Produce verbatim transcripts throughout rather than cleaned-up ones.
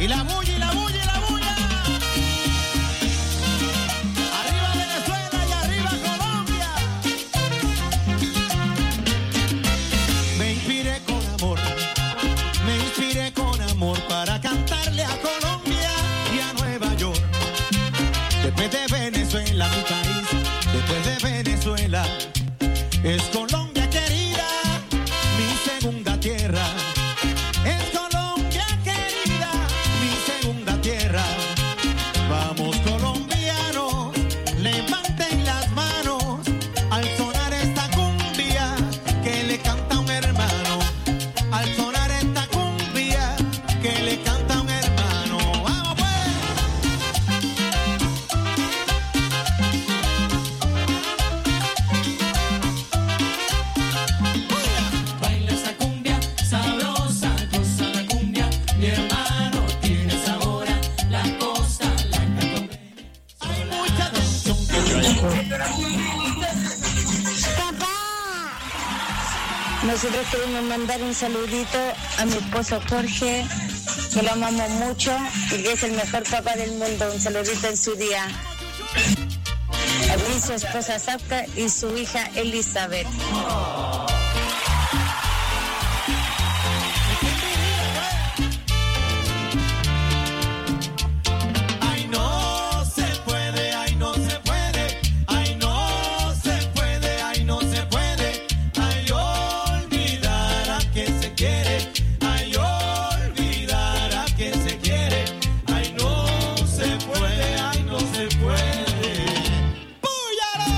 Y la bulla, y la bulla, y la bulla. Arriba Venezuela y arriba Colombia. Me inspiré con amor, me inspiré con amor para cantarle a Colombia y a Nueva York. Después de Venezuela, mi país, después de Venezuela, es Colombia querida, mi segunda tierra. Es Colombia querida, mi segunda tierra. Vamos colombianos, levanten las manos al sonar esta cumbia que le canta un hermano. Al sonar esta cumbia que le canta un hermano. ¡Vamos pues! Baila esa cumbia sabrosa, goza la cumbia, mi hermano tiene sabor a la costa, la canta. Hay mucha atención. Nosotros queremos mandar un saludito a mi esposo Jorge, que lo amamos mucho y que es el mejor papá del mundo. Un saludito en su día. A mí, su esposa Safka y su hija Elizabeth. Ay, no se puede, ay, no se puede, ay, no se puede, ay, no se puede, ay, olvidar a que se quiere, ay, olvidar a que se quiere, ay, no se puede, ay, no se puede. ¡Púyalo!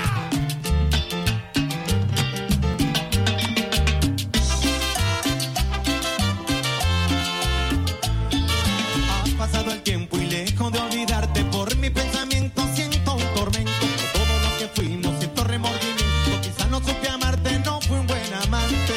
Ha pasado el tiempo y lejos de olvidarte, por mi pensamiento siento un tormento. Por todo lo que fuimos siento remordimiento. Quizás no supe amarte, no fui un buen amante.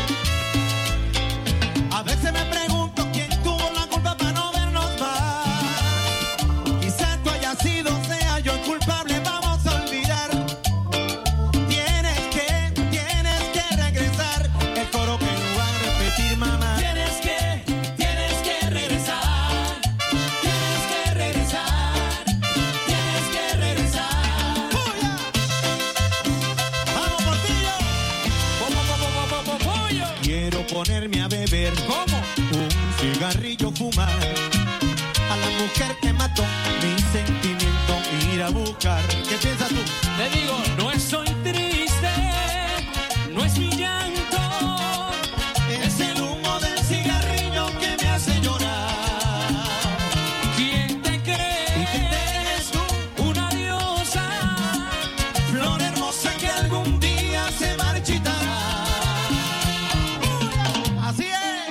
A veces me pregunto quién tuvo la culpa para no vernos más. Quizás tú hayas sido, sea yo el culpable, vamos a olvidar. Tienes que, tienes que regresar. El coro que no va a repetir, mamá. Tienes que, tienes que regresar, tienes que regresar, tienes que regresar. ¡Puya! ¡Vamos, Portillo! Po, po, po, po, po, po, pollo. Quiero ponerme a beber. ¿Cómo? Un cigarrillo fumar. A la mujer que mató mi sentimiento ir a buscar. ¿Qué piensas tú? Te digo, no estoy triste, no es mi llanto, Es el humo del cigarrillo que me hace llorar. ¿quién te ¿Y quién cree? eres tú? Una diosa, Flor hermosa que algún día se marchitará. Así es.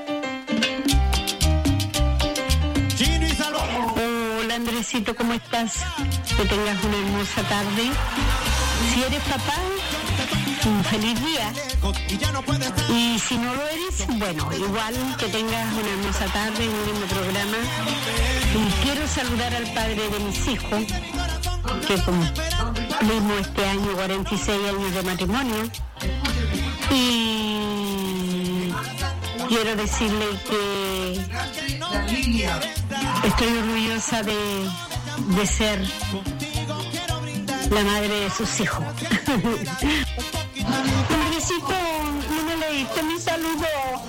Chino y Salvador. Hola Andresito, ¿cómo estás? Que tengas una hermosa tarde. Si eres papá, un feliz día. Y ya no puede estar. Y si no lo eres, bueno, igual que tengas una hermosa tarde, un lindo programa. Y quiero saludar al padre de mis hijos, que cumplimos este año cuarenta y seis años de matrimonio. Y quiero decirle que estoy orgullosa de, de ser la madre de sus hijos. Andresito, no me leíste mi saludo.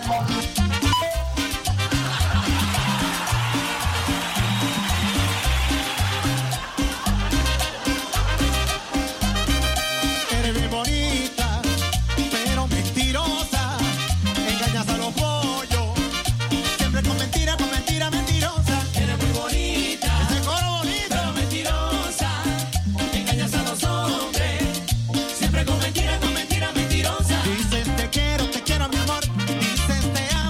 Eres bien bonita, pero mentirosa. Engañas a los pollos. Siempre con mentira, con mentira, mentirosa. eres muy bonita, Ese coro bonito. pero mentirosa, engañas a los hombres, siempre con mentira, con mentira mentirosa. Dices te quiero, te quiero mi amor. Dices te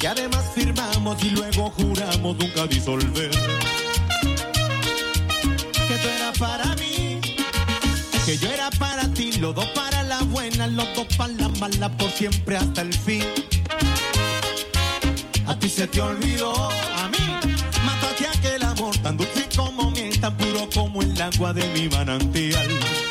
que además firmamos y luego juramos nunca disolver. Que tú eras para mí, que yo era para ti, los dos para la buena, los dos para la mala, por siempre hasta el fin. A ti se te olvidó, a mí mataste aquel amor tan dulce como miel, tan puro como el agua de mi manantial.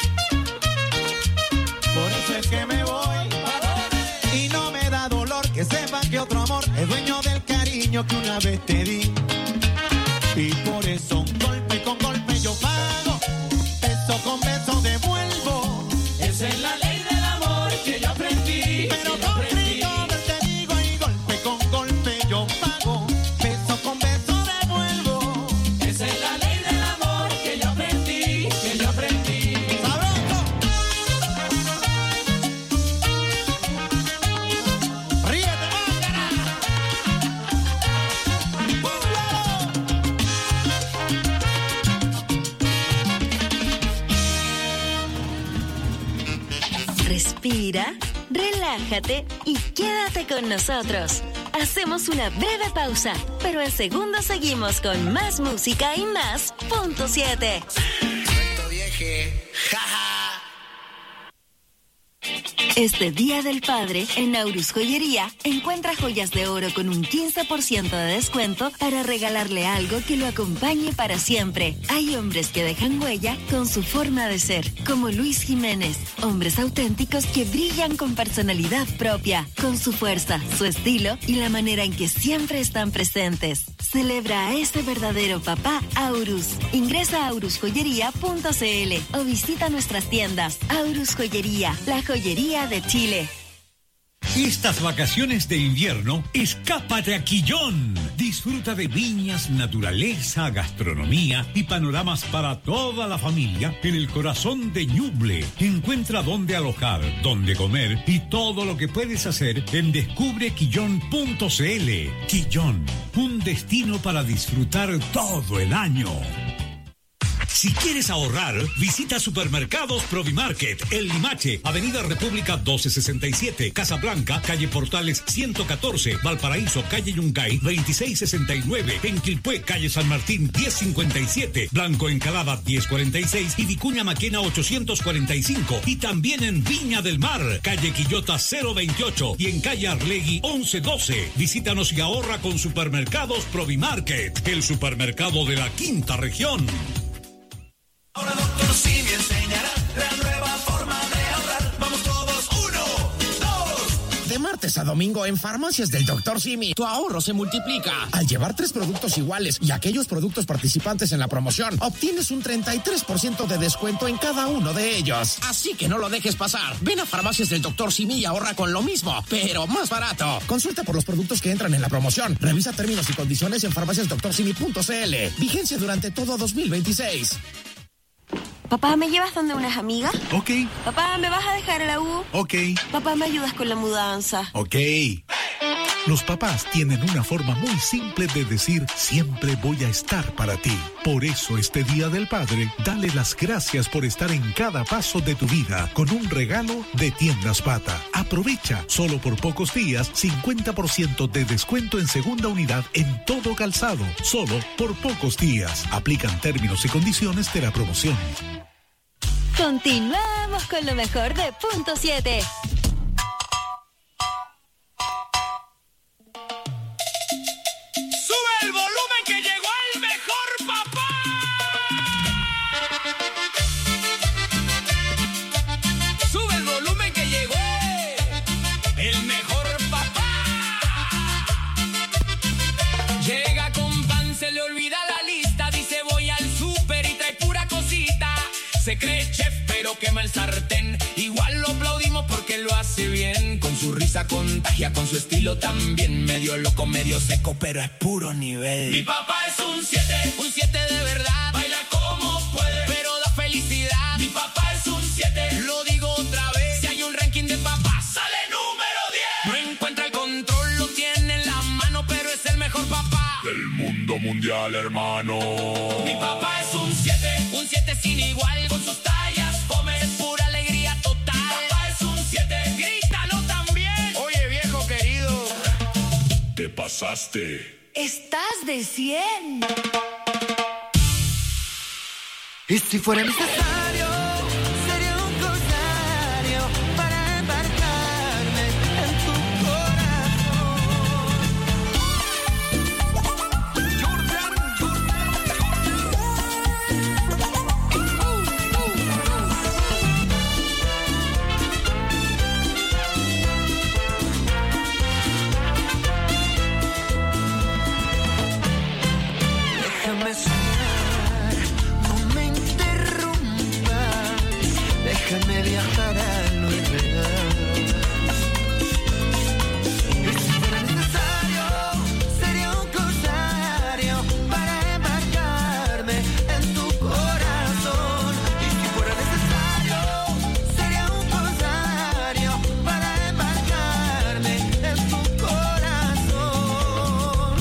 Por eso es que me voy y no me da dolor que sepa que otro amor es dueño del cariño que una vez te di. Y por eso golpe con golpe yo pago, beso con beso devuelvo. Esa es la ley del amor que yo aprendí. Pero con rigor te digo y golpe con golpe yo pago, beso con beso devuelvo. Esa es la ley del amor que yo aprendí, que yo aprendí. ¡Sabroso! ¡Ríete, máscara! Respira, relájate y quédate con nosotros. Hacemos una breve pausa, pero en segundos seguimos con más música y más punto siete. Correcto, vieje. Jaja. Este Día del Padre, en Aurus Joyería, encuentra joyas de oro con un quince por ciento de descuento para regalarle algo que lo acompañe para siempre. Hay hombres que dejan huella con su forma de ser, como Luis Jiménez. Hombres auténticos que brillan con personalidad propia, con su fuerza, su estilo y la manera en que siempre están presentes. Celebra a ese verdadero papá Aurus. Ingresa a aurus joyería punto c l o visita nuestras tiendas. Aurus Joyería, la joyería de Chile. Estas vacaciones de invierno, escápate a Quillón. Disfruta de viñas, naturaleza, gastronomía y panoramas para toda la familia en el corazón de Ñuble. Encuentra dónde alojar, dónde comer y todo lo que puedes hacer en descubre quillón punto c l. Quillón, un destino para disfrutar todo el año. Si quieres ahorrar, visita Supermercados Provimarket, El Limache, Avenida República doce sesenta y siete, Casablanca, Calle Portales ciento catorce, Valparaíso, Calle Yungay veintiséis sesenta y nueve, en Quilpué, Calle San Martín diez cincuenta y siete, Blanco Encalada diez cuarenta y seis y Vicuña Maquena ochocientos cuarenta y cinco. Y también en Viña del Mar, Calle Quillota cero veintiocho y en Calle Arlegui once doce. Visítanos y ahorra con Supermercados Provimarket, el supermercado de la quinta región. Ahora doctor Simi enseñará la nueva forma de ahorrar. Vamos todos, uno, dos. De martes a domingo en Farmacias del doctor Simi, tu ahorro se multiplica. Al llevar tres productos iguales y aquellos productos participantes en la promoción, obtienes un treinta y tres por ciento de descuento en cada uno de ellos. Así que no lo dejes pasar. Ven a Farmacias del doctor Simi y ahorra con lo mismo, pero más barato. Consulta por los productos que entran en la promoción. Revisa términos y condiciones en farmacias doctor simi punto c l. Vigencia durante todo dos mil veintiséis. Papá, ¿me llevas donde unas amigas? Ok. Papá, ¿me vas a dejar a la U? Ok. Papá, ¿me ayudas con la mudanza? Ok. Los papás tienen una forma muy simple de decir siempre voy a estar para ti. Por eso este Día del Padre, dale las gracias por estar en cada paso de tu vida con un regalo de Tiendas Pata. Aprovecha, solo por pocos días, cincuenta por ciento de descuento en segunda unidad en todo calzado. Solo por pocos días. Aplican términos y condiciones de la promoción. Continuamos con lo mejor de punto siete. ¡Sube el volumen que llegó el mejor papá! ¡Sube el volumen que llegó el mejor papá! Llega con pan, se le olvida la lista, dice voy al súper y trae pura cosita. Se cree chef, pero quema el sartén. Igual lo aplaudimos porque lo hace bien. Con su risa contagia, con su estilo también. Medio loco, medio seco, pero es puro nivel. Mi papá es un siete, un siete de verdad. Baila como puede, pero da felicidad. Mi papá es un siete, lo digo otra vez. Si hay un ranking de papás, sale número diez. No encuentra el control, lo tiene en la mano, pero es el mejor papá del mundo mundial, hermano. Mi papá es un siete, un siete sin igual. Con sus tallas, fome, es pura alegría total. Mi papá es un siete, grítalo también. Oye, viejo querido, ¿qué pasa? pasaste. Estás de cien. Y si fuera necesario, sería un corsario para embarcarme en tu corazón. Jordan, Jordan, déjame soñar, no me interrumpas, déjame viajar a lo irreal. Y si fuera necesario, sería un corsario para embarcarme en tu corazón. Y si fuera necesario, sería un corsario para embarcarme en tu corazón.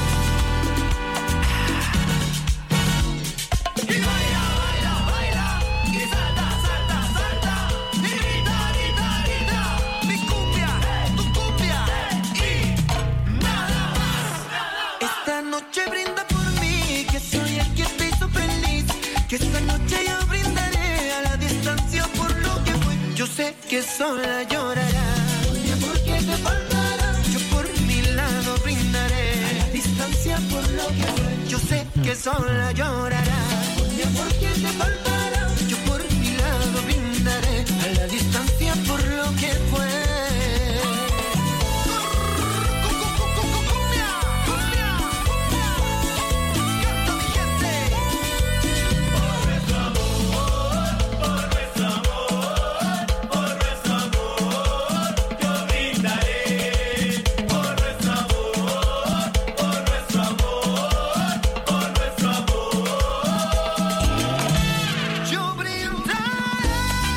Y baila, baila, baila, y salta, salta, salta, y grita, grita, grita, mi cumbia, tu cumbia, y nada más. Esta noche brinda por mí, que soy el que te hizo feliz, que esta noche yo brindaré a la distancia por lo que fue. Yo sé que sola llorarás, oye, porque te faltará. Yo por mi lado brindaré a la distancia por lo que fue. Yo sé que sola llorarás, oye, porque te faltará. Yo por mi lado brindaré a la distancia por lo que fue. Cumbia, cumbia, canta mi gente. Por nuestro amor, por nuestro amor, por nuestro amor, yo brindaré. Por nuestro amor, por nuestro amor, por nuestro amor, yo brindaré.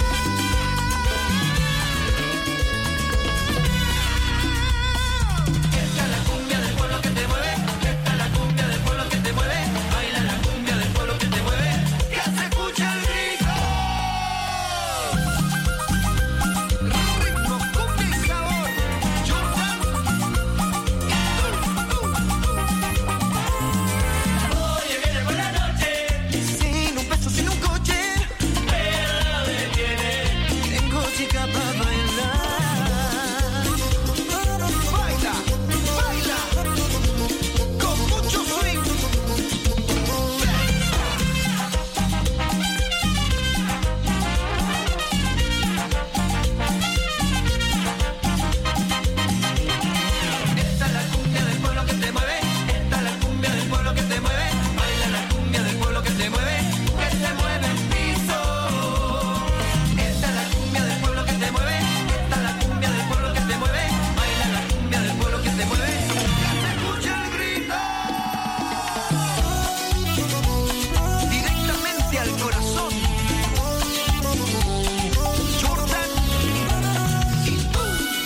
Esta es la cumbia del pueblo que te mueve, esta es la cumbia del pueblo que te mueve, baila la cumbia del pueblo que te mueve, que se escucha el grito. Ritmo, cumbia y sabor, Jordan. Oye, que llegó la noche, sin un peso, sin un coche, pero no me detiene. Tengo chica para bailar. Baila, baila, con mucho swing. Esta es la cumbia del pueblo que te mueve, esta es la cumbia del pueblo que te mueve, baila la cumbia del pueblo que te mueve, que se mueve el piso. Esta es la cumbia del pueblo que te mueve, esta es la cumbia del pueblo que te mueve, baila la cumbia del pueblo que te mueve, que se escucha el grito. Directamente al corazón. Jordan y tú.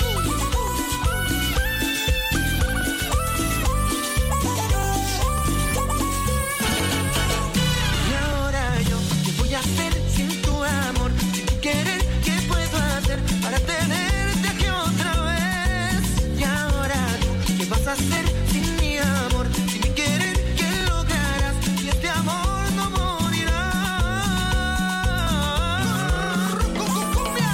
Y ahora yo, ¿qué voy a hacer sin tu amor? Sin tu querer, ¿qué puedo hacer para tenerte aquí otra vez? Y ahora tú, ¿qué vas a hacer sin mi amor? Sin mi querer, ¿qué lograrás? Y este amor no morirá. Cu- cu- cumbia.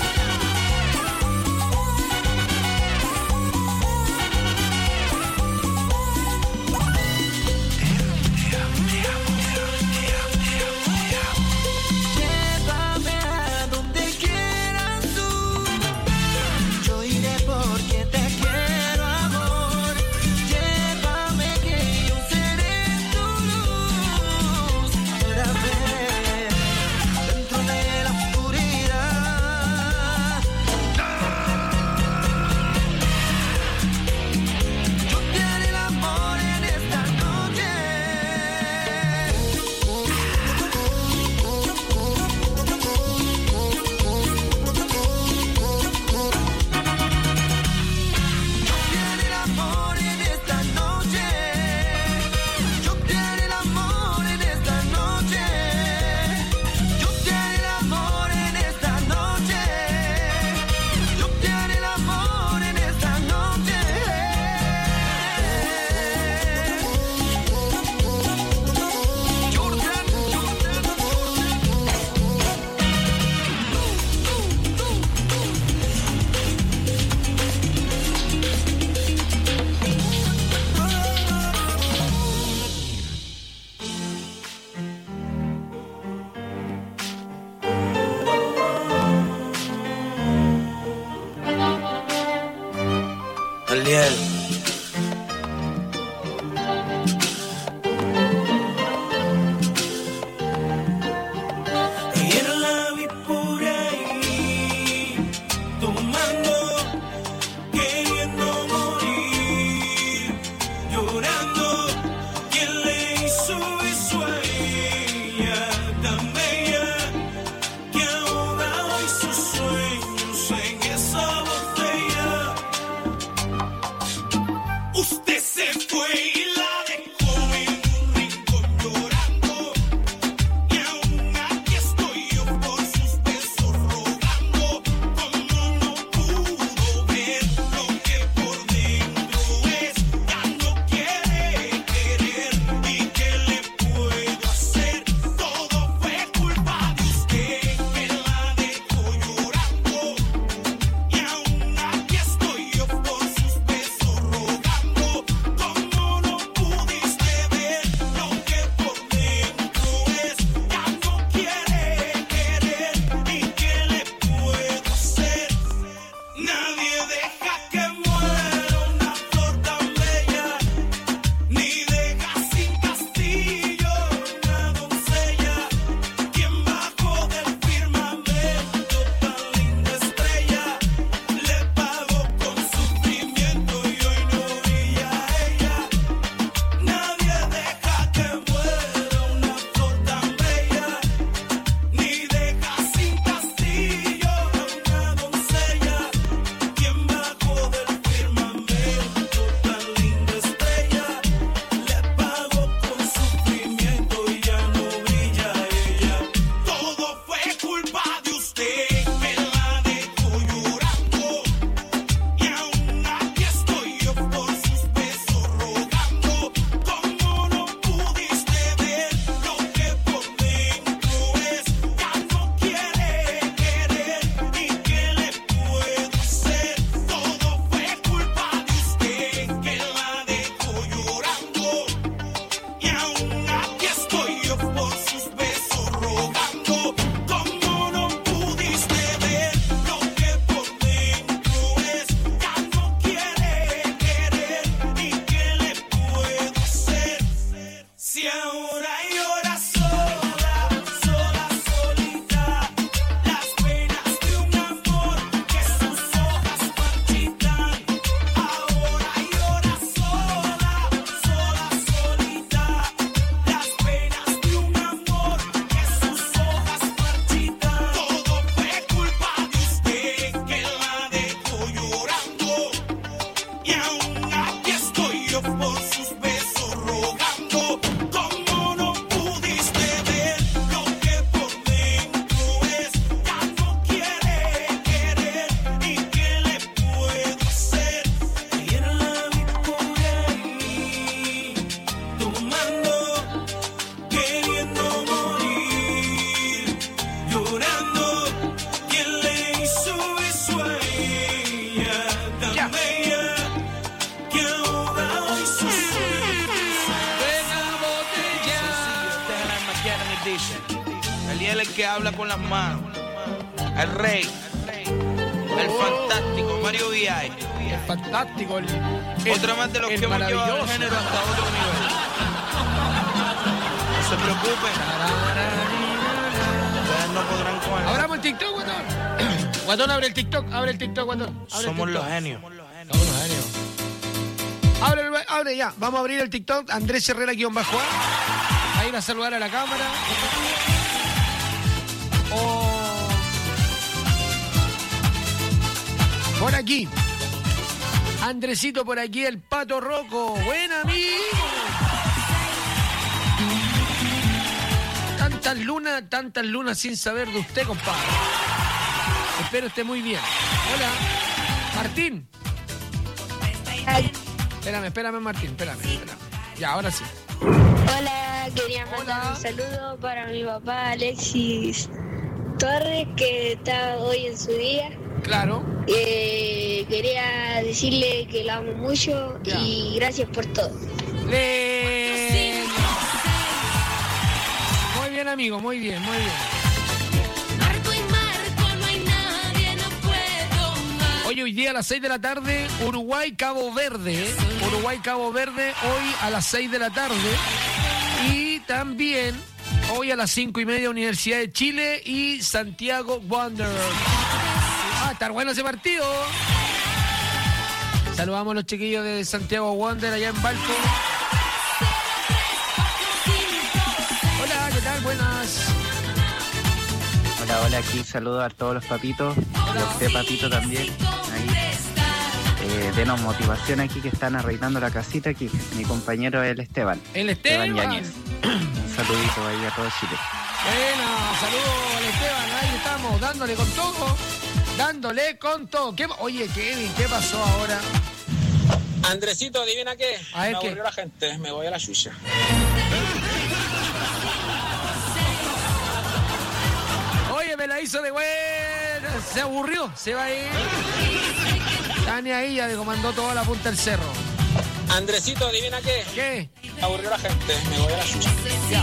Llévame a donde quieras tú. Yo iré porque te quiero, amor. Llévame que yo por sus besos rogando. Como no pudiste ver lo que por dentro es, ya no quiere querer. ¿Y qué le puedo hacer? Ayer la vi por ahí, tomando, queriendo morir, llorando. ¿Quién le hizo eso a ella tan bella que ahora hay su Buena botella. Él es el que habla con las manos. El rey. El fantástico Mario Viay. El fantástico. El, Otro más de los el que hemos llevado el maravilloso. género hasta otro nivel. No se preocupen. Ustedes no podrán con él. Abramos el TikTok, Guatón. Guatón, abre el TikTok. Abre el TikTok, Guatón. Abre el Somos TikTok. los genios. Somos los genios. Abre, el- abre ya. Vamos a abrir el TikTok. Andrés Herrera guión bajo A. A ir a saludar a la cámara. Oh. Por aquí. Andresito por aquí, el Pato Roco. Buen amigo. Tantas lunas, tantas lunas sin saber de usted, compadre. Espero esté muy bien. Hola. Martín. Espérame, espérame, Martín. Espérame, espérame. Ya, ahora sí. Hola, quería mandar Hola. un saludo para mi papá Alexis Torres, que está hoy en su día. Claro. Eh, quería decirle que lo amo mucho Ya. y gracias por todo. Le... Muy bien, amigo, muy bien, muy bien. Marco y Marco, no hay nadie, no puedo más. Hoy, hoy día a las seis de la tarde, Uruguay-Cabo Verde. ¿eh? Uruguay-Cabo Verde, hoy a las seis de la tarde. Y también, hoy a las cinco y media, Universidad de Chile y Santiago Wanderers. Ah, estar bueno ese partido. Saludamos a los chiquillos de Santiago Wanderers allá en Valpo. Hola, ¿qué tal? Buenas. Hola, hola, aquí saludo a todos los papitos, y a usted papito también, ahí. Eh, denos motivación aquí que están arreglando la casita aquí, mi compañero es el Esteban. El Esteban. Yáñez. Un saludito ahí a todo Chile. Bueno, saludos al Esteban, ahí estamos, dándole con todo, dándole con todo. ¿Qué- Oye, Kevin, ¿qué pasó ahora? Andresito, adivina qué. A ver, me ¿qué? aburrió la gente, me voy a la chucha. Oye, me la hizo de buena, se aburrió, se va a ir. Tania ahí ya le comandó toda la punta del cerro. Andresito, adivina qué. ¿Qué? Me aburrió la gente, me voy a la chucha. Ya,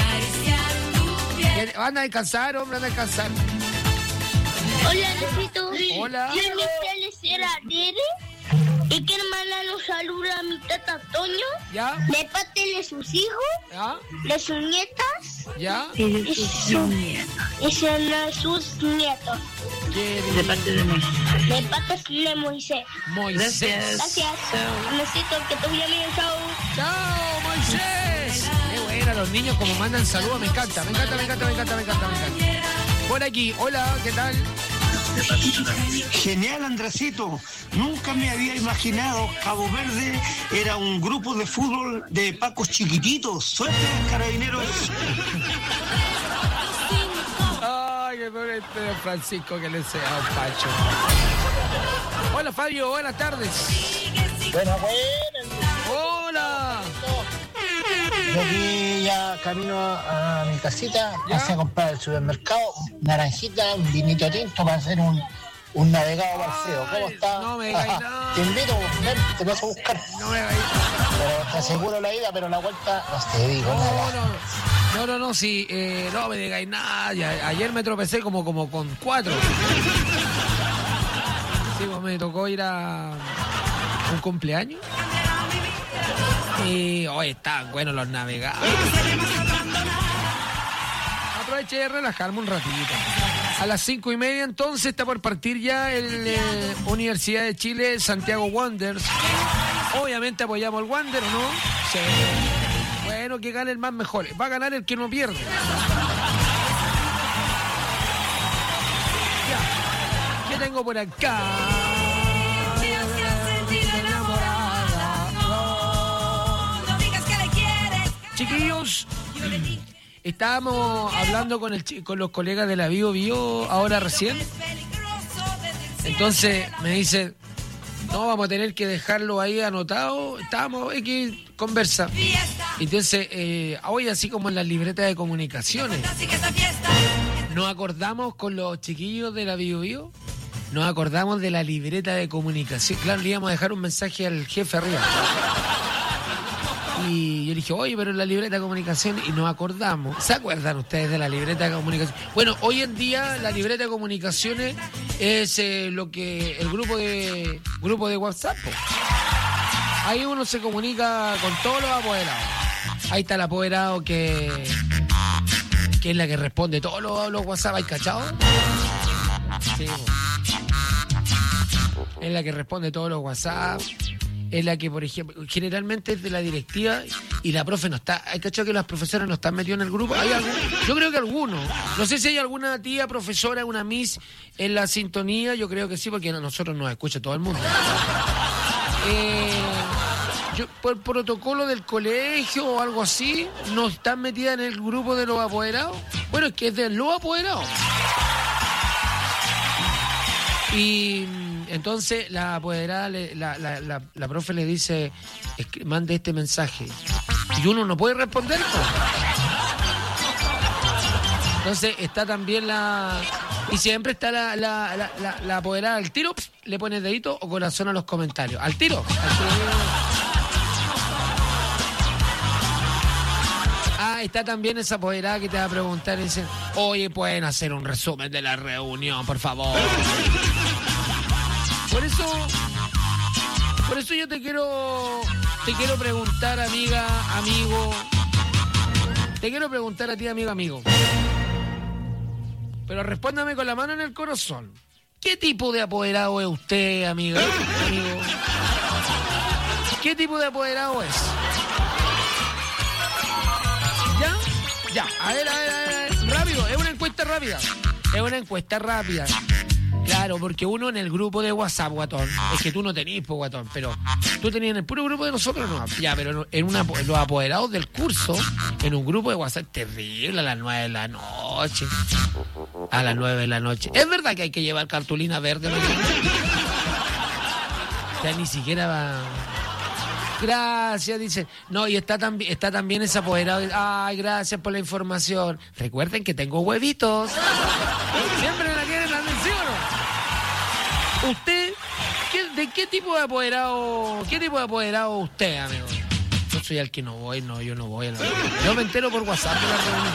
¿Qué- Van a descansar, hombre, van a descansar. Hola, Necesito. Hola. Yo iniciales era Dere y quiero mandar un saludo a mi tata Toño. ¿Ya? De parte de sus hijos, ¿Ya? de sus nietas. ¿Ya? Y sus nietos. Y son sus nietos. De parte de Moisés. De parte de Moisés. Moisés. Gracias. Necesito que te vaya bien, chao. ¡Chao, Moisés! Qué buena, los niños como mandan saludos, me encanta, me encanta, me encanta, me encanta, me encanta, me encanta. Por aquí, hola, ¿qué tal? Genial, Andresito. Nunca me había imaginado Cabo Verde era un grupo de fútbol de pacos chiquititos. Suerte, carabineros. Ay, qué pobre este Francisco que le sea un Pacho. Hola, Fabio, buenas tardes. Buenas, buenas. Hola. Yo aquí ya camino a, a mi casita, pasé a comprar al supermercado, naranjita, un vinito tinto para hacer un, un navegado Marceo. ¿Cómo está? No me digáis nada. Te invito, ven, te paso a buscar. No me digáis Pero te aseguro la ida, pero la vuelta no te digo No, nada. no, no, no, no, sí, eh, no me digáis nada. Ya- ayer me tropecé como, como con cuatro. Sí, pues me tocó ir a un cumpleaños. Y hoy estaban buenos los navegados. Aproveché de relajarme un ratito. A las cinco y media entonces está por partir ya el eh, Universidad de Chile Santiago Wanderers. Obviamente apoyamos al Wander, ¿o no? Sí. Bueno, que gane el más mejor. Va a ganar el que no pierde. Ya. ¿Qué tengo por acá? chiquillos, estábamos hablando con, el, con los colegas de la Bio Bio ahora recién. Entonces me dicen, no, vamos a tener que dejarlo ahí anotado. Estábamos X conversa. Entonces, eh, hoy así como en las libretas de comunicaciones, nos acordamos con los chiquillos de la Bio Bio, nos acordamos de la libreta de comunicación. Claro, le íbamos a dejar un mensaje al jefe arriba. Y yo dije, oye, pero en la libreta de comunicación, y nos acordamos. ¿Se acuerdan ustedes de la libreta de comunicación? Bueno, hoy en día la libreta de comunicaciones es eh, lo que el grupo de grupo de WhatsApp. Po. Ahí uno se comunica con todos los apoderados. Ahí está el apoderado que, que es la que responde todos los, los WhatsApp. ¿Hay cachado? Sí, po. Es la que responde todos los WhatsApp. Es la que, por ejemplo, generalmente es de la directiva y la profe no está. ¿Hay cachado que las profesoras no están metidas en el grupo? ¿Hay algún? Yo creo que algunos. No sé si hay alguna tía profesora, una miss en la sintonía. Yo creo que sí, porque a nosotros nos escucha todo el mundo. Eh, yo, por protocolo del colegio o algo así, ¿no están metidas en el grupo de los apoderados? Bueno, es que es de los apoderados. Y entonces la apoderada, la, la, la, la profe le dice, mande este mensaje. Y uno no puede responder. Entonces está también la... Y siempre está la, la, la, la, la apoderada al tiro, pss, le pone dedito o corazón a los comentarios. Al tiro. Al tiro. Ah, está también esa apoderada que te va a preguntar y dice, oye, ¿pueden hacer un resumen de la reunión, por favor? Por eso, por eso yo te quiero, te quiero preguntar, amiga, amigo, te quiero preguntar a ti, amigo, amigo. Pero respóndame con la mano en el corazón. ¿Qué tipo de apoderado es usted, amiga, amigo? ¿Qué tipo de apoderado es? ¿Ya? Ya. A ver, a ver, a ver. Rápido, es una encuesta rápida. Es una encuesta rápida. Claro, porque uno en el grupo de WhatsApp, guatón, es que tú no tenés, pues, guatón, pero tú tenías en el puro grupo de nosotros, no. Ya, pero en una, los apoderados del curso, en un grupo de WhatsApp terrible, a las nueve de la noche. A las nueve de la noche. Es verdad que hay que llevar cartulina verde, ¿no? Ya ni siquiera va... Gracias, dice. No, y está, tam está también ese apoderado. Ay, gracias por la información. Recuerden que tengo huevitos. Siempre me la quieren atención. ¿Usted qué, de qué tipo de apoderado, qué tipo de apoderado usted, amigo? Yo soy el que no voy, no, yo no voy a la reunión. Yo me entero por WhatsApp de la reunión.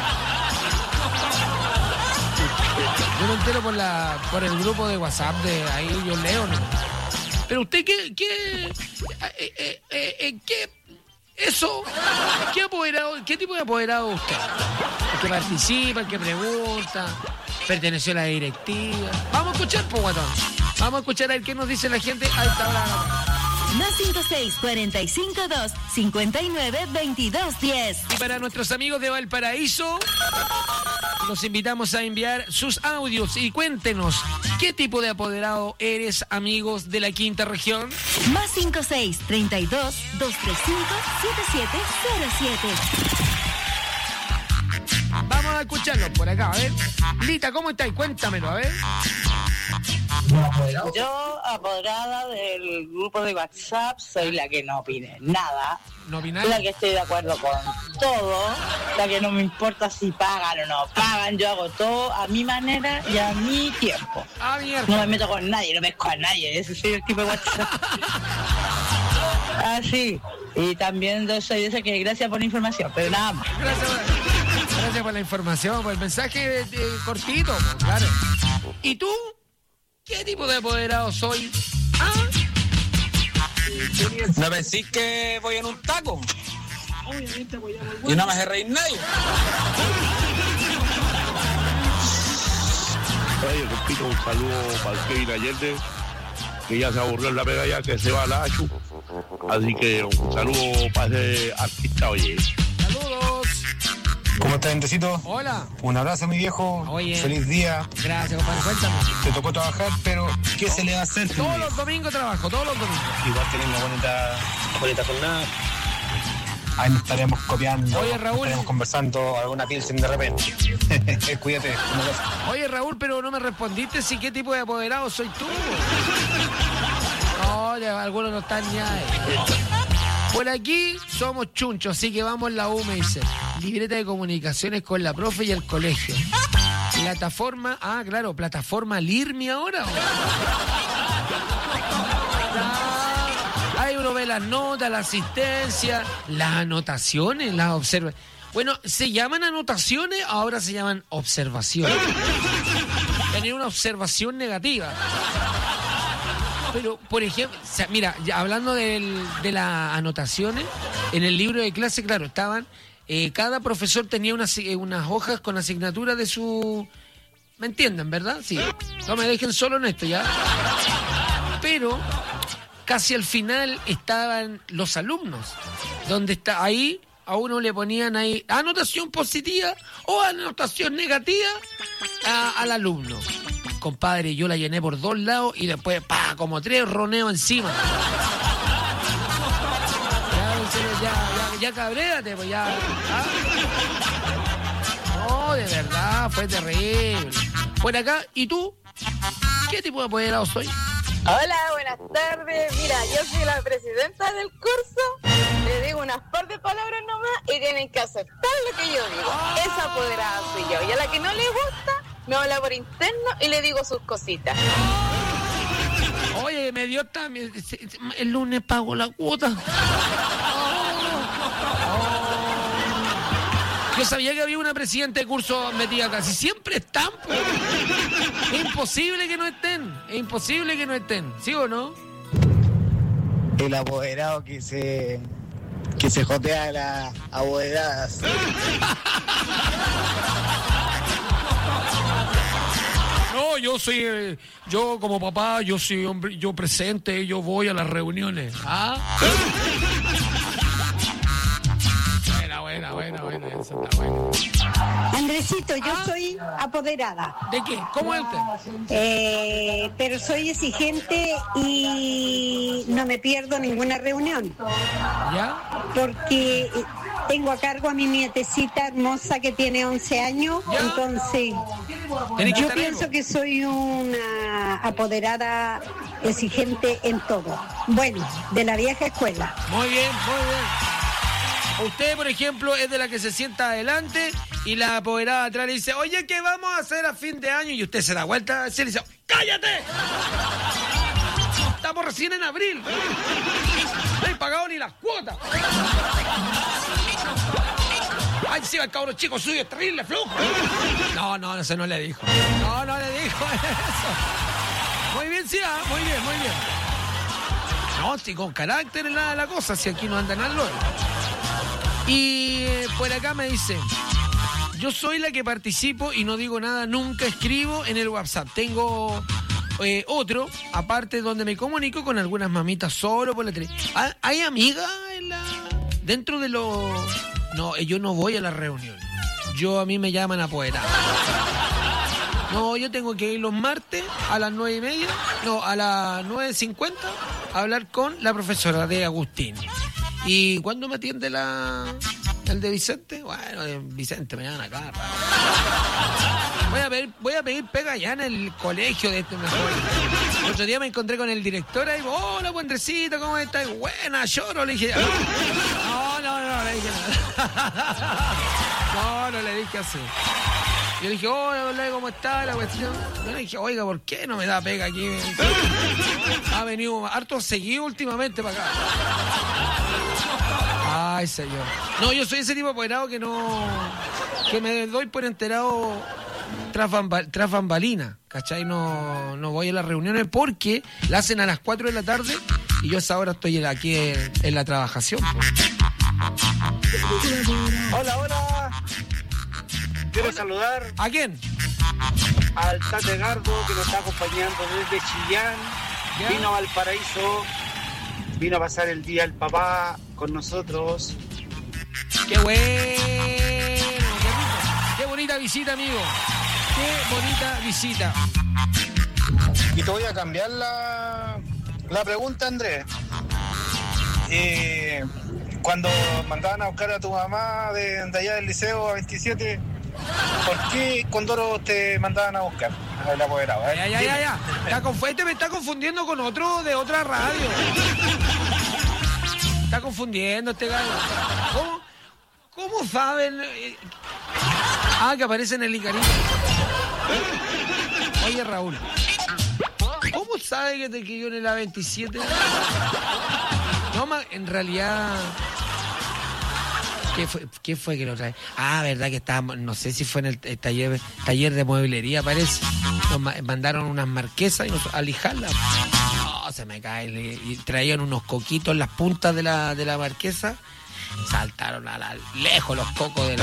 Yo me entero por la, por el grupo de WhatsApp de ahí, yo leo, ¿no? Pero usted qué, qué, eh, eh, eh, eh, qué, eso, qué apoderado, qué tipo de apoderado usted? El que participa, el que pregunta, perteneció a la directiva. Vamos a escuchar, po, guatón. Vamos a escuchar a ver qué nos dice la gente a esta hora. Más cinco seis, cuarenta y cinco dos, cincuenta y nueve, veintidós diez. Y para nuestros amigos de Valparaíso, los invitamos a enviar sus audios y cuéntenos qué tipo de apoderado eres, amigos de la quinta región. Más cinco seis, treinta y dos, doscientos treinta y cinco, setenta y siete cero siete. Vamos a escucharlos por acá, a ver. Lita, ¿cómo estás? Cuéntamelo, a ver. Yo, apoderada del grupo de WhatsApp, soy la que no opine nada. ¿No opinas? La que estoy de acuerdo con todo, la que no me importa si pagan o no pagan. Yo hago todo a mi manera y a mi tiempo. Ah, mierda. No me meto con nadie, no pesco a nadie. Ese soy el tipo de WhatsApp. Así. Y también yo soy ese que gracias por la información, pero nada más. Gracias, gracias por la información, por el mensaje eh, cortito, claro. ¿Y tú? ¿Qué tipo de apoderado soy? ¿Ah? ¿No pensís que voy en un taco? Y no me hace reír nadie. Oye, compito, un saludo para el Kevin Allende, que ya se aburrió en la pega ya, que se va a la Achu. Así que un saludo para ese artista, oye. Saludos. ¿Cómo estás, Endecito? Hola. Un abrazo, mi viejo. Oye. Feliz día. Gracias, compadre. Cuéntame. Te tocó trabajar, pero ¿qué no. se le va a hacer? Todos los domingos trabajo, todos los domingos. Igual tenés una bonita, bonita jornada. ahí nos estaremos copiando. Oye, Raúl. Estaremos conversando alguna pilsen de repente. Cuídate. Oye, Raúl, pero no me respondiste si qué tipo de apoderado soy tú. No, ya, algunos no están ni ahí. Por aquí somos chunchos, así que vamos en la U, me dice. Libreta de comunicaciones con la profe y el colegio. Plataforma, ah, claro, plataforma Lirmi ahora. Ahí uno ve las notas, la asistencia, las anotaciones, las observaciones. Bueno, se llaman anotaciones, ahora se llaman observaciones. Tener una observación negativa. Pero, por ejemplo, o sea, mira, ya hablando del, de las anotaciones, en el libro de clase, claro, estaban, eh, cada profesor tenía unas, unas hojas con asignaturas de su... ¿Me entienden, verdad? Sí. No me dejen solo en esto, ¿ya? Pero casi al final estaban los alumnos, donde está ahí, a uno le ponían ahí anotación positiva o anotación negativa a, al alumno. Compadre, yo la llené por dos lados y después, pa, como tres roneo encima. Ya, ya, ya, ya cabréate, pues ya. ¿Ah? No, de verdad, fue terrible. Por acá, ¿y tú? ¿Qué tipo de apoderado soy? Hola, buenas tardes. Mira, yo soy la presidenta del curso. Le digo unas par de palabras nomás y tienen que aceptar lo que yo digo. Esa apoderada soy yo. Y a la que no le gusta, me habla por interno y le digo sus cositas. Oye, me dio también. El lunes pago la cuota. Yo sabía que había una presidenta de curso metida casi. Siempre están, pues. Es imposible que no estén. Es imposible que no estén. ¿Sí o no? El apoderado que se que se jotea a las apoderadas. No, yo soy, eh, yo como papá, yo soy hombre, yo presente, yo voy a las reuniones. ¿Ah? Buena, buena, buena, buena, esa está buena. Andresito, yo ¿Ah? soy apoderada. ¿De qué? ¿Cómo es usted? Eh, pero soy exigente y no me pierdo ninguna reunión. ¿Ya? Porque tengo a cargo a mi nietecita hermosa que tiene once años, ¿ya? Entonces yo pienso algo? que soy una apoderada exigente en todo. Bueno, de la vieja escuela. Muy bien, muy bien. Usted, por ejemplo, es de la que se sienta adelante y la apoderada atrás le dice, oye, ¿qué vamos a hacer a fin de año? Y usted se da vuelta y le dice, ¡cállate! Estamos recién en abril. No he pagado ni las cuotas. Ay, sí, el cabro chico suyo es terrible, flojo. No, no, eso no le dijo. No, no le dijo eso. Muy bien, sí, ¿ah? muy bien, muy bien. No, si con carácter es nada de la cosa, si aquí no andan al loro. Y eh, por acá me dice, yo soy la que participo y no digo nada, nunca escribo en el WhatsApp. Tengo eh, otro, aparte donde me comunico con algunas mamitas solo por la tele. ¿Hay amigas en la... dentro de los... No, yo no voy a la reunión. Yo, a mí me llaman apoderado. No, yo tengo que ir los martes a las nueve y media, no, a las nueve cincuenta, a hablar con la profesora de Agustín. ¿Y cuándo me atiende la el de Vicente? Bueno, Vicente me llaman acá. Voy a pedir, voy a pedir pega ya en el colegio de este mejor. El otro día me encontré con el director ahí, hola, buendrecito, ¿cómo estás? Buena, lloro, le dije. No, no, no, no le dije nada. No, no le dije así. Yo le dije, hola, ¿cómo está la cuestión? Yo le dije, oiga, ¿por qué no me da pega aquí? Ha venido harto seguido últimamente para acá. Ay, señor. No, yo soy ese tipo de apoderado que no... que me doy por enterado tras, bambal, tras bambalina, ¿cachai? No, no voy a las reuniones porque la hacen a las cuatro de la tarde y yo a esa hora estoy aquí en, en la trabajación. Hola, hola. Quiero hola. saludar. ¿A quién? Al Tate Gardo, que nos está acompañando desde Chillán. ¿Ya? Vino a Valparaíso. Vino a pasar el día el papá con nosotros. ¡Qué bueno! ¡Qué, qué bonita visita, amigo! ¡Qué bonita visita! Y te voy a cambiar la, la pregunta, Andrés. Eh, cuando mandaban a buscar a tu mamá de, de allá del liceo a veintisiete, ¿por qué Condoro te mandaban a buscar? El apoderado, ¿eh? Ya, ya, ya, ya. Está conf- este me está confundiendo con otro de otra radio. Está confundiendo este gallo. ¿Cómo, cómo saben? Ah, que aparece en el Icarito. Oye, Raúl, ¿cómo sabe que te quedó en el A veintisiete? No, ma, en realidad... ¿Qué fue, ¿Qué fue que lo trae? Ah, verdad que estábamos, no sé si fue en el, el taller, taller de mueblería, parece. Nos ma- mandaron unas marquesas y nos, a lijarlas. Oh, se me cae. le- Y traían unos coquitos en las puntas de la, de la marquesa. Saltaron a la, lejos los cocos de la...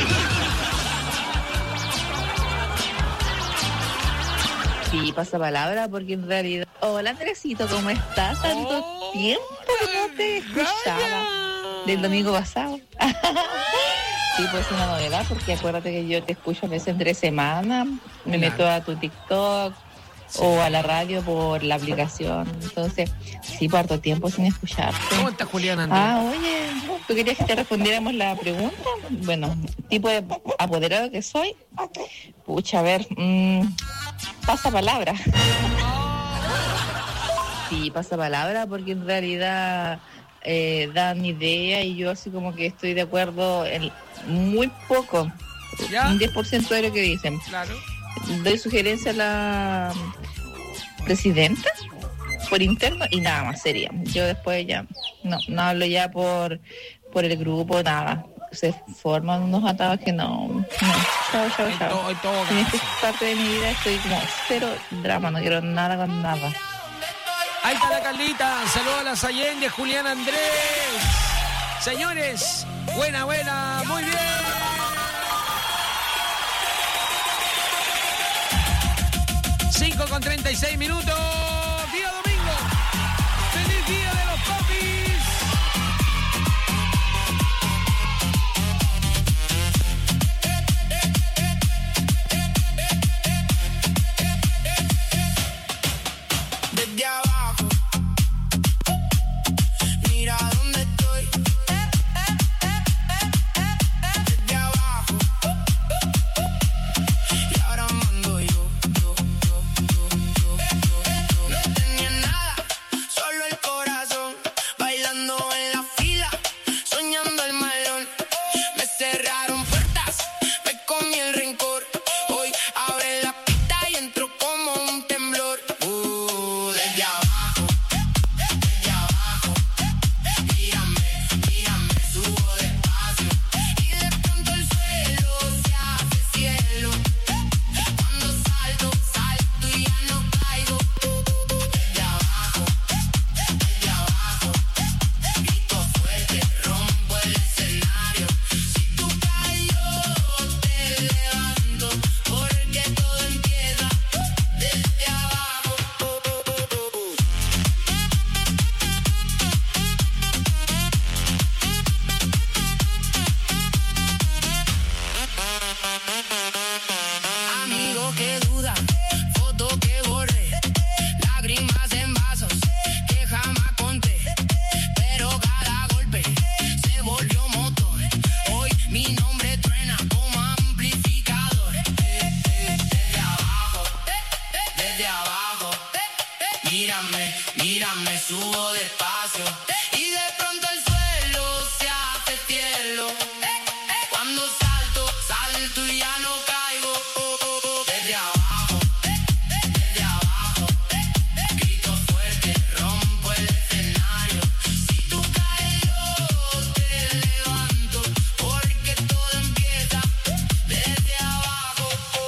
Sí, pasa palabra porque en realidad... Hola Andresito, ¿cómo estás? Tanto tiempo que no te escuchaba. Del domingo pasado. Sí, pues es una novedad porque acuérdate que yo te escucho a veces entre semana. Me Claro. meto a tu TikTok o a la radio por la aplicación. Entonces, sí, por harto tiempo sin escucharte. ¿Cómo está Julián Andrés? Ah, oye, ¿tú querías que te respondiéramos la pregunta? Bueno, tipo de apoderado que soy. Pucha, a ver, mmm, pasa palabra. Sí, pasa palabra porque en realidad eh, dan idea y yo así como que estoy de acuerdo en muy poco, ¿Ya? un diez por ciento de lo que dicen. Claro. Doy sugerencia a la presidenta por interno y nada más sería. Yo después ya no, no hablo ya por, por el grupo, nada. Se forman unos atados que no, no. Chao, chao, En chao. todo- en todo En esta caso. parte de mi vida estoy como cero drama, no quiero nada con nada. Ahí está la Carlita. Saludos a las Allende, Julián Andrés. Señores, buena, buena, muy bien. cinco con treinta y seis minutos. Día domingo. Feliz día de los papis. Desde abajo, mira dónde estoy. Desde abajo, y ahora mando yo, yo, yo, yo, yo, yo, yo. No tenía nada, solo el corazón, bailando en la fila, soñando el malón. Me cerraron puertas, me comí el rencor. Hoy abre la pista y entro como un temblor. Uh, desde abajo, desde abajo, mírame, mírame, subo despacio y de pronto el suelo se hace cielo. Cuando salto, salto y ya no caigo. Desde abajo, desde abajo, grito fuerte, rompo el escenario. Si tú caes yo te levanto, porque todo empieza desde abajo. Amigo que duda, foto que borré, lágrimas en vasos que jamás conté, pero cada golpe se volvió motor. Hoy mi nombre truena como amplificador. Desde abajo, desde abajo, mírame, mírame, subo despacio y de pronto el suelo se hace cielo. Cuando salto, salto y ya no caigo. Desde abajo, desde abajo, grito fuerte, rompo el escenario. Si tú caes yo te levanto, porque todo empieza desde abajo.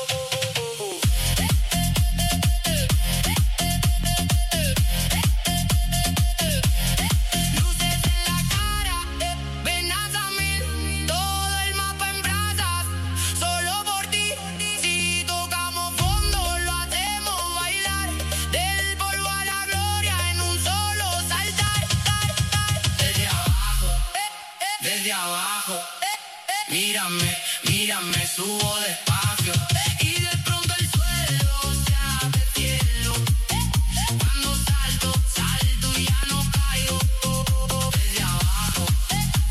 Luces en la cara, venas a mil, todo el mapa en brasas, solo por ti. Si tocamos fondo lo hacemos bailar, del polvo a la gloria en un solo saltar. Desde abajo, desde abajo, mírame, mírame, subo despacio y de pronto el suelo se hace cielo. Cuando salto, salto y ya no caigo. Desde abajo,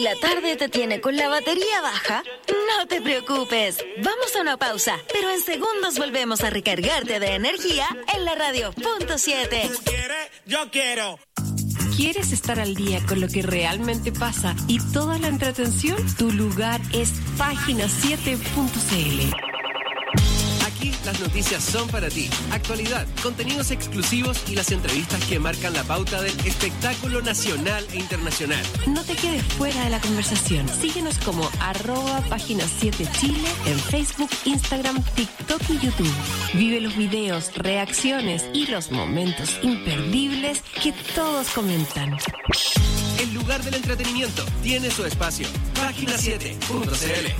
la tarde te tiene con la batería baja, no te preocupes. Vamos a una pausa, pero en segundos volvemos a recargarte de energía en la radio punto siete. ¿Tú quieres? Yo quiero. ¿Quieres estar al día con lo que realmente pasa y toda la entretención? Tu lugar es página siete punto c l. Aquí las noticias son para ti. Actualidad, contenidos exclusivos y las entrevistas que marcan la pauta del espectáculo nacional e internacional. No te quedes fuera de la conversación. Síguenos como arroba página siete Chile en Facebook, Instagram, TikTok y YouTube. Vive los videos, reacciones y los momentos imperdibles que todos comentan. El lugar del entretenimiento tiene su espacio. página siete punto c l.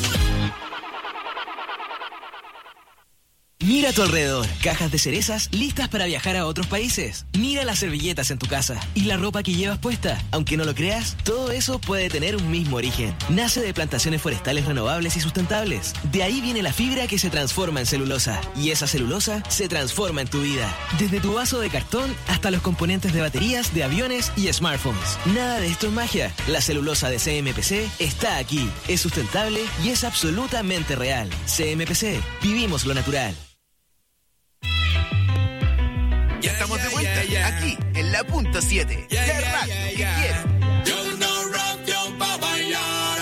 Mira a tu alrededor, cajas de cerezas listas para viajar a otros países. Mira las servilletas en tu casa y la ropa que llevas puesta. Aunque no lo creas, todo eso puede tener un mismo origen. Nace de plantaciones forestales renovables y sustentables. De ahí viene la fibra que se transforma en celulosa. Y esa celulosa se transforma en tu vida. Desde tu vaso de cartón hasta los componentes de baterías, de aviones y smartphones. Nada de esto es magia. La celulosa de C M P C está aquí. Es sustentable y es absolutamente real. C M P C. Vivimos lo natural. Ya estamos de vuelta, aquí, en la punto siete. La radio que quiero. Yo no rock yo pa' bailar.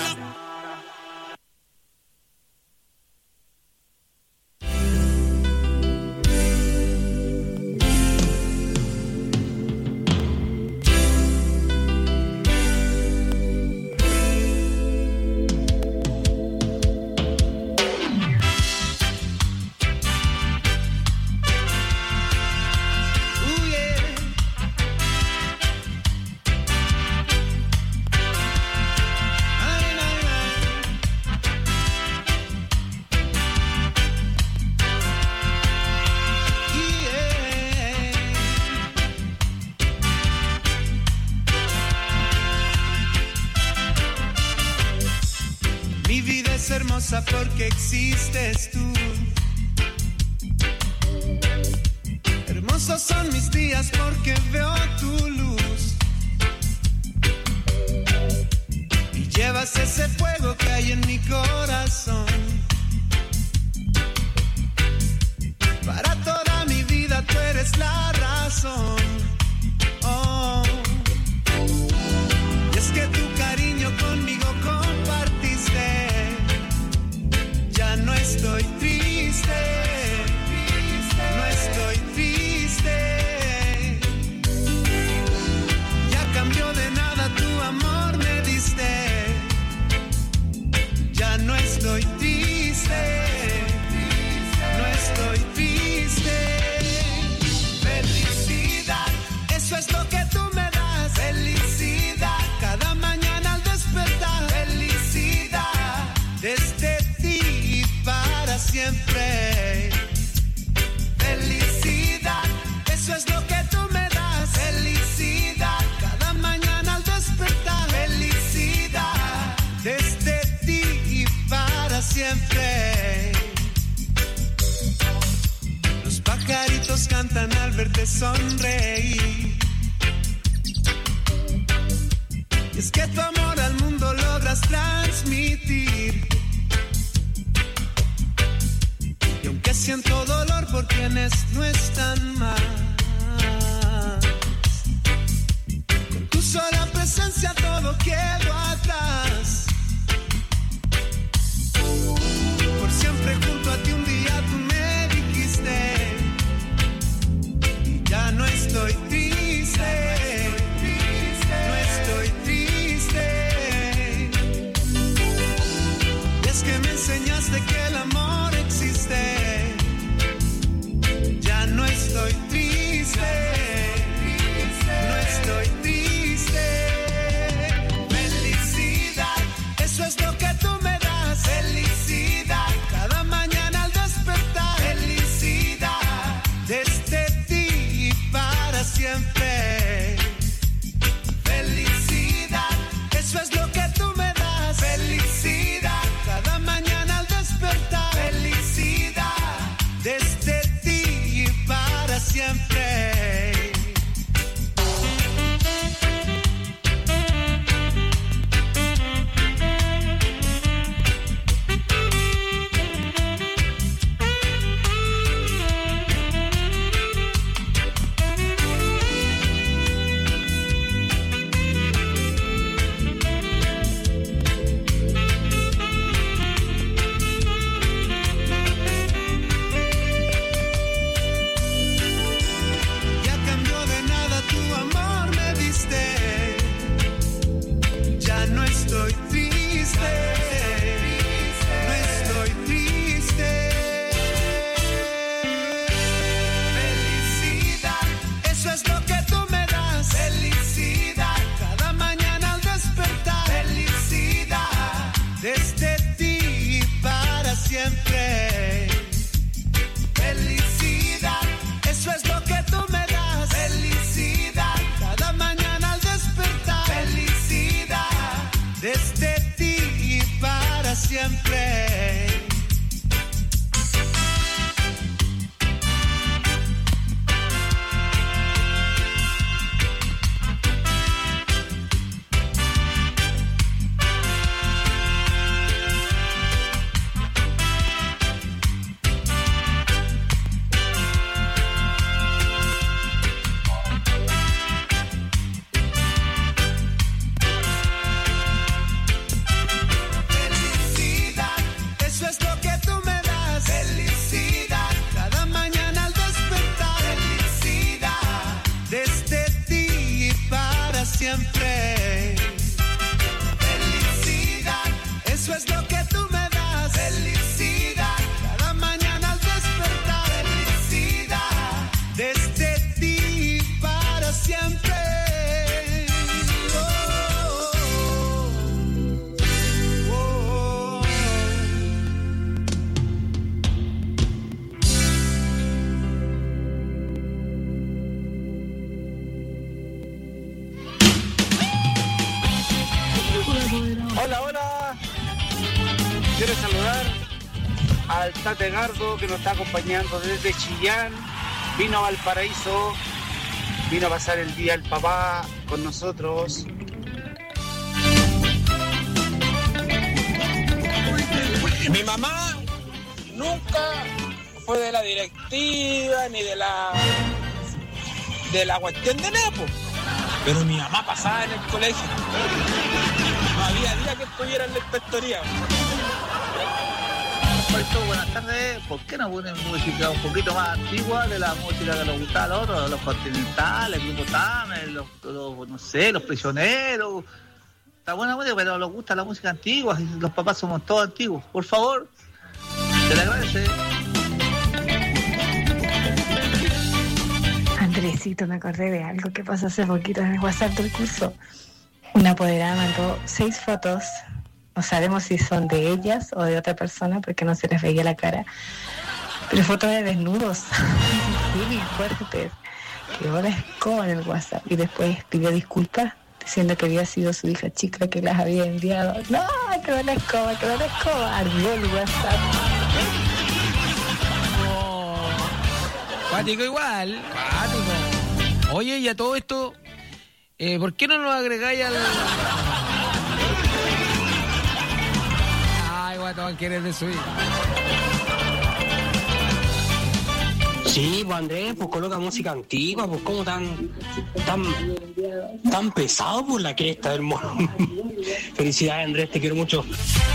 Hermosa porque existes tú. Hermosos son mis días porque veo tu luz. Y llevas ese fuego que hay en mi corazón. Para toda mi vida tú eres la razón. Oh. Y es que tu cariño conmigo compartiste. No estoy triste, no estoy triste. Ya cambió de nada, tu amor me diste. Ya no estoy triste, no estoy triste. Felicidad, eso es lo que tú me das. Felicidad, cada mañana al despertar. Felicidad, desde para siempre. Felicidad, eso es lo que tú me das. Felicidad, cada mañana al despertar. Felicidad, desde ti y para siempre. Los pajaritos cantan al verte sonreír. Y es que tu amor al mundo logras transmitir. Y aunque siento dolor por quienes no están más, con tu sola presencia todo quedó atrás. Por siempre junto a ti un día tú me dijiste. Y ya no estoy triste, no estoy triste. Y es que me enseñaste que el amor existe. Ya no estoy triste, no estoy triste. Felicidad, eso es lo que tú me das. Felicidad, cada mañana al Tate Gardo que nos está acompañando desde Chillán. Vino a Valparaíso, vino a pasar el día el papá con nosotros. Mi mamá nunca fue de la directiva ni de la de la cuestión de Nepo, pero mi mamá pasaba en el colegio. No había día que estuviera en la inspectoría. Buenas tardes. ¿Por qué no ponen música un poquito más antigua de la música que nos gustaba a los otros, los continentales, el grupo Tamer, los, los, no sé, los prisioneros? Está buena música, pero nos gusta la música antigua, y los papás somos todos antiguos. Por favor, se le agradece. Andresito, me acordé de algo que pasó hace poquito en el WhatsApp del curso. Una apoderada mandó seis fotos. No sabemos si son de ellas o de otra persona porque no se les veía la cara. Pero fotos de desnudos. Sí, bien fuertes. Quedó la escoba en el WhatsApp y después pidió disculpas diciendo que había sido su hija chica que las había enviado. No, quedó la escoba, quedó la escoba. Ardió el WhatsApp. No. Cuático igual. Cuático. Oye, y a todo esto, eh, ¿por qué no lo agregáis al... Guatón, ¿quieres de su hija? Sí, pues Andrés, pues coloca música antigua, pues como tan tan tan pesado por la cresta del mono. Felicidades, Andrés, te quiero mucho.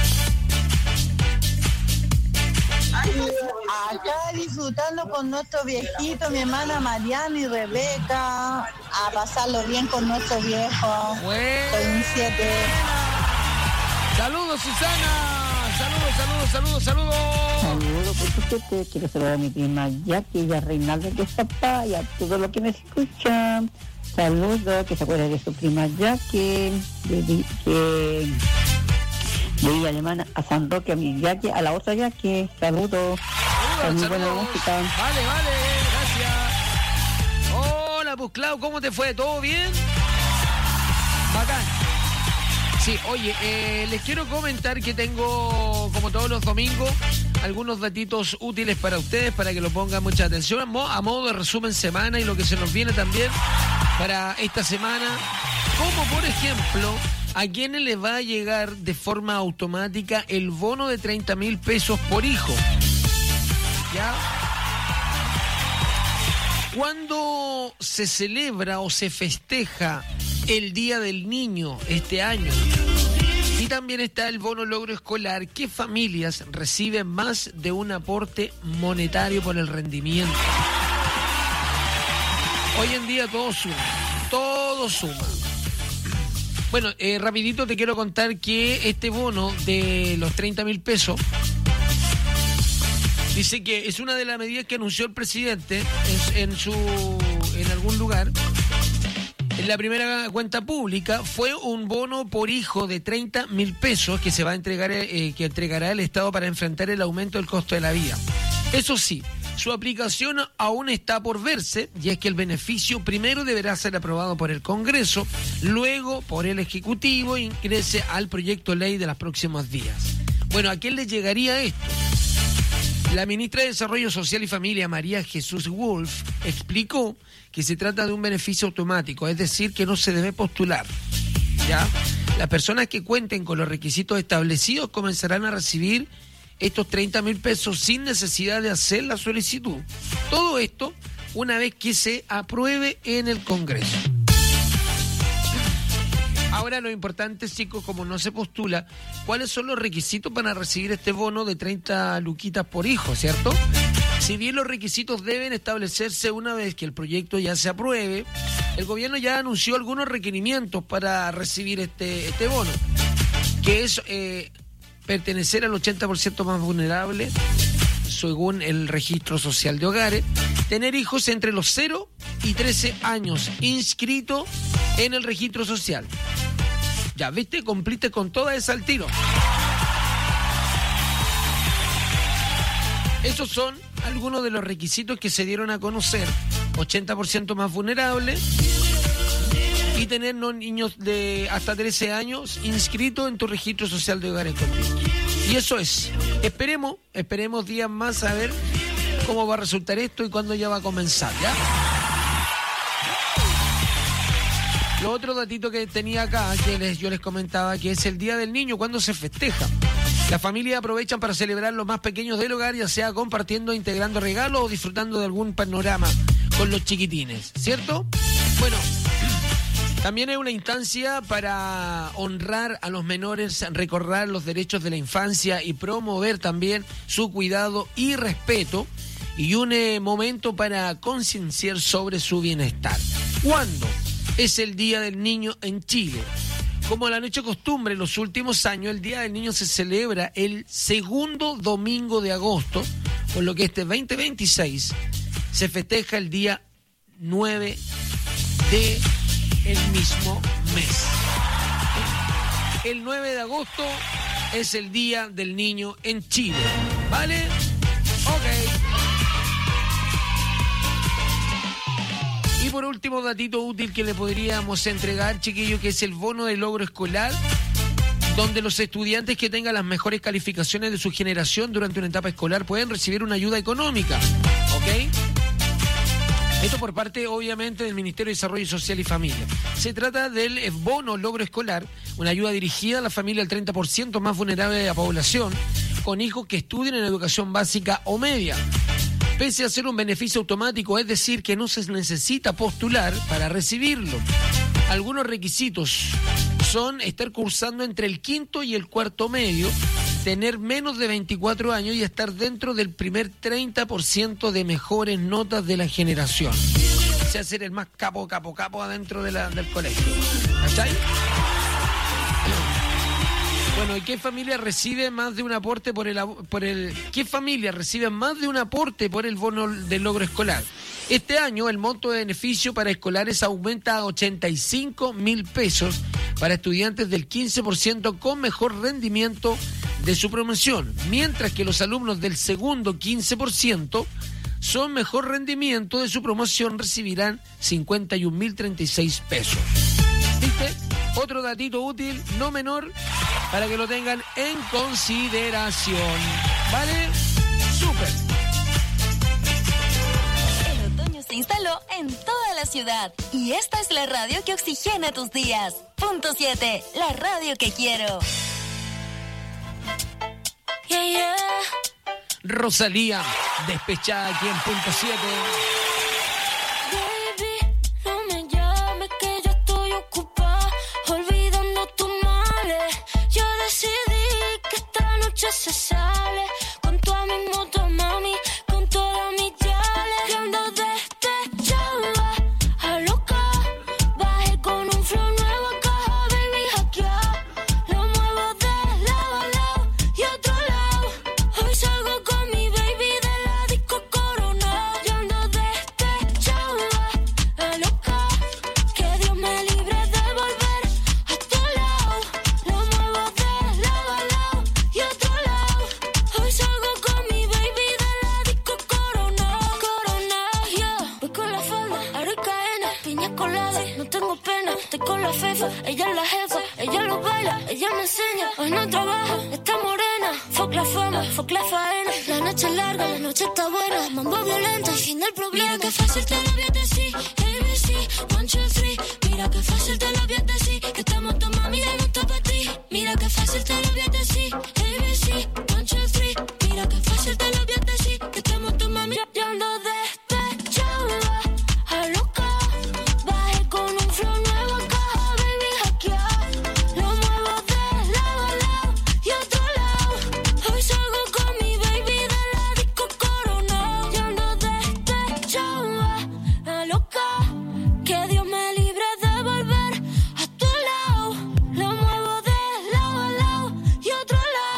Acá disfrutando con nuestros viejitos, mi hermana Mariana y Rebeca, a pasarlo bien con nuestros viejos. Soy un siete. Saludos, Susana. Saludos, saludos, saludos, saludos. Saludos, por supuesto. Quiero saludar a mi prima Jackie y a Reinaldo que está papá y a todos los que me escuchan. Saludos, que se acuerdan de su prima Jackie, de, de, que de Villa Alemana, a San Roque, a mi Jackie, a la otra Jackie. Saludos. Está muy buena música. Vale, vale, gracias. Hola, pues Clau, ¿cómo te fue? ¿Todo bien? Bacán. Sí, oye, eh, les quiero comentar que tengo, como todos los domingos, algunos datitos útiles para ustedes, para que lo pongan mucha atención, a modo de resumen semana y lo que se nos viene también para esta semana, como por ejemplo, a quienes les va a llegar de forma automática el bono de treinta mil pesos por hijo. ¿Ya? ¿Cuándo se celebra o se festeja el Día del Niño este año? Y también está el bono logro escolar. ¿Qué familias reciben más de un aporte monetario por el rendimiento? Hoy en día todo suma, todo suma. Bueno, eh, rapidito te quiero contar que este bono de los treinta mil pesos dice que es una de las medidas que anunció el presidente en, en, su, en algún lugar. En la primera cuenta pública fue un bono por hijo de treinta mil pesos que se va a entregar, eh, que entregará el Estado para enfrentar el aumento del costo de la vida. Eso sí, su aplicación aún está por verse, y es que el beneficio primero deberá ser aprobado por el Congreso, luego por el Ejecutivo e ingrese al proyecto de ley de los próximos días. Bueno, ¿a quién le llegaría esto? La ministra de Desarrollo Social y Familia, María Jesús Wolf, explicó que se trata de un beneficio automático, es decir, que no se debe postular. ¿Ya? Las personas que cuenten con los requisitos establecidos comenzarán a recibir estos treinta mil pesos sin necesidad de hacer la solicitud. Todo esto una vez que se apruebe en el Congreso. Ahora lo importante, chicos, como no se postula, ¿cuáles son los requisitos para recibir este bono de treinta luquitas por hijo, cierto? Si bien los requisitos deben establecerse una vez que el proyecto ya se apruebe, el gobierno ya anunció algunos requerimientos para recibir este, este bono, que es eh, pertenecer al ochenta por ciento más vulnerable, según el registro social de hogares, tener hijos entre los cero y trece años inscritos en el registro social. Ya, ¿viste? Cumpliste con toda esa al tiro. Esos son algunos de los requisitos que se dieron a conocer. ochenta por ciento más vulnerable y tener no niños de hasta trece años inscritos en tu registro social de hogares contigo. Y eso es. Esperemos, esperemos días más a ver cómo va a resultar esto y cuándo ya va a comenzar, ¿ya? Lo otro datito que tenía acá, que les, yo les comentaba, que es el Día del Niño, cuando se festeja. Las familias aprovechan para celebrar los más pequeños del hogar, ya sea compartiendo, integrando regalos o disfrutando de algún panorama con los chiquitines, ¿cierto? Bueno, también es una instancia para honrar a los menores, recordar los derechos de la infancia y promover también su cuidado y respeto, y un eh, momento para concienciar sobre su bienestar. ¿Cuándo es el Día del Niño en Chile? Como lo han hecho costumbre en los últimos años, el Día del Niño se celebra el segundo domingo de agosto, por lo que este veinte veintiséis se festeja el día nueve de el mismo mes. El nueve de agosto es el Día del Niño en Chile, ¿vale? Ok. Y por último, datito útil que le podríamos entregar, chiquillo, que es el bono de logro escolar, donde los estudiantes que tengan las mejores calificaciones de su generación durante una etapa escolar pueden recibir una ayuda económica, ¿ok? Esto por parte, obviamente, del Ministerio de Desarrollo Social y Familia. Se trata del bono logro escolar, una ayuda dirigida a la familia del treinta por ciento más vulnerable de la población, con hijos que estudien en educación básica o media. Pese a ser un beneficio automático, es decir, que no se necesita postular para recibirlo. Algunos requisitos son estar cursando entre el quinto y el cuarto medio, tener menos de veinticuatro años y estar dentro del primer treinta por ciento de mejores notas de la generación. O sea, ser el más capo, capo, capo adentro de la, del colegio. ¿Cachai? Bueno, ¿y qué familia recibe más de un aporte por el, por el qué familia recibe más de un aporte por el bono del logro escolar? Este año el monto de beneficio para escolares aumenta a ochenta y cinco mil pesos para estudiantes del quince por ciento con mejor rendimiento de su promoción, mientras que los alumnos del segundo quince por ciento son mejor rendimiento de su promoción recibirán cincuenta y un mil treinta y seis pesos. ¿Viste? Otro datito útil, no menor, para que lo tengan en consideración. ¿Vale? ¡Súper! El otoño se instaló en toda la ciudad y esta es la radio que oxigena tus días. Punto siete, la radio que quiero. Yeah, yeah. Rosalía, despechada aquí en Punto siete. Se sale con toda mi moto, mami, con toda mi chale. Yo ando despechada, a loca. Bajé con un flow nuevo, caja, baby, hackeado. Lo muevo de lado a lado y otro lado. Hoy salgo con mi baby de la disco Corona. Yo ando despechada, a loca. Que Dios me libre de volver a tu lado. Lo muevo de lado a lado y otro lado. Hoy salgo con mi baby de la disco Corona, Corona, yeah. Voy con la falda, aro y cadena, piña colada, no tengo pena. Estoy con la fefa, ella es la jefa, ella lo baila, ella me enseña. Hoy no trabaja, está morena. Fuck la fama, fuck la faena. La noche es larga, la noche está buena. Mambo violento, el fin del problema. Mira que fácil te lo voy a decir, A B C, one, two, three. Mira que fácil te lo voy a decir, que estamos tu mami de gusto para ti. Mira que fácil te lo voy a decir, A B C, one, two, three. Mira que fácil te lo voy a decir, que estamos tu mami. Yo ando despechada, a loca. Bajé con un flow nuevo, caja, baby, hackeado. Lo muevo de lado a lado y otro lado. Hoy salgo con mi baby de la disco Corona. Yo ando despechada, a loca. Que Dios me libre de volver a tu lado. Lo muevo de lado a lado y otro lado.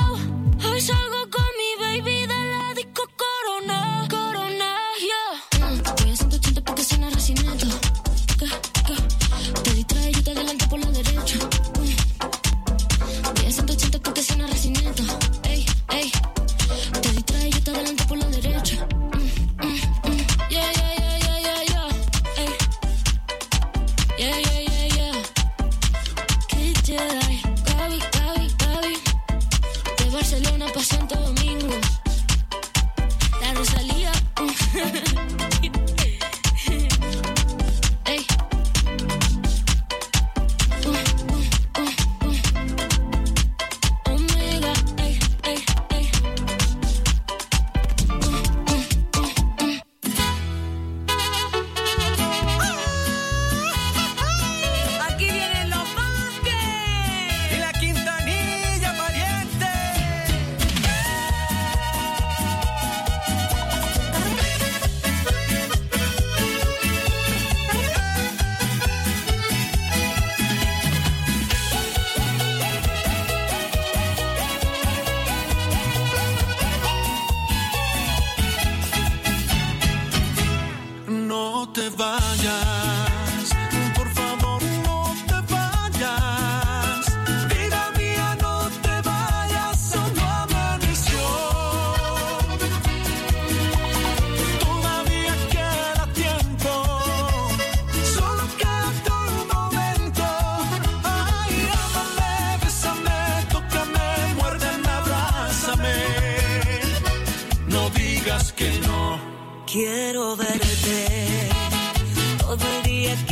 digas que no. Quiero verte todo el día